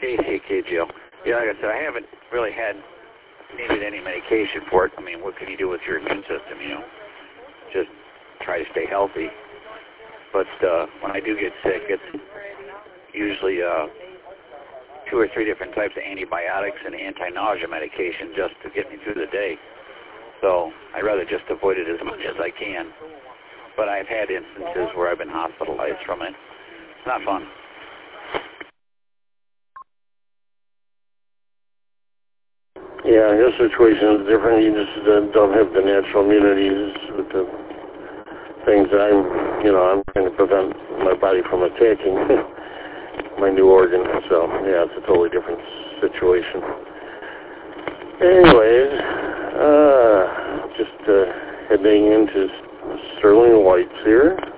KCK, Jill. Yeah, like I said, I haven't really needed any medication for it. I mean, what can you do with your immune system, you know? Just try to stay healthy. But when I do get sick, it's usually 2 or 3 different types of antibiotics and anti-nausea medication just to get me through the day. So I'd rather just avoid it as much as I can. But I've had instances where I've been hospitalized from it. It's not fun. Yeah, your situation is different. You just don't have the natural immunities with the things that I'm trying to prevent my body from attacking my new organ. So, yeah, it's a totally different situation. Anyways, just heading into Sterling White's here.